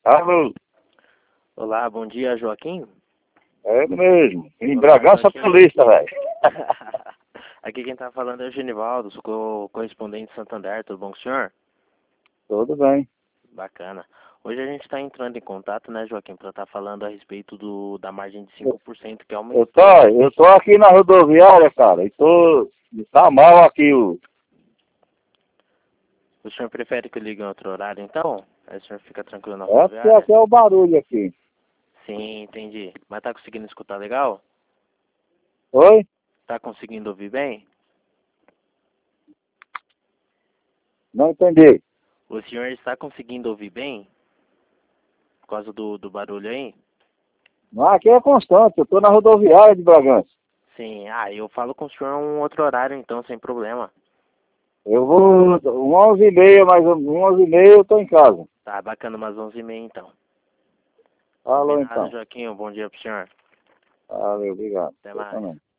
Alô, Olá, bom dia, Joaquim. é ele mesmo. Em Olá, Bragança Joaquim. Paulista, velho. Aqui quem tá falando é o Genivaldo, sou correspondente de Santander, tudo bom com o senhor? Tudo bem. Bacana. Hoje a gente está entrando em contato, né, Joaquim, para estar falando a respeito da margem de 5% que Eu aumentou. tô, eu tô aqui na rodoviária, cara, e tá mal aqui O senhor prefere que eu ligue em outro horário, então? Aí o senhor fica tranquilo na é porque rodoviária? aqui é o barulho aqui. Sim, entendi. Mas tá conseguindo escutar legal? Oi? Tá conseguindo ouvir bem? Não entendi. O senhor está conseguindo ouvir bem? Por causa do barulho aí? Não, aqui é constante, eu tô na rodoviária de Bragança. Sim, eu falo com o senhor um outro horário, então, sem problema. Eu vou 11h30, mais 11h30 eu tô em casa. Tá, bacana, umas 11h30 então. Alô, Combinado, então. Joaquim. Um bom dia pro senhor. Valeu, obrigado. Até Eu mais. também.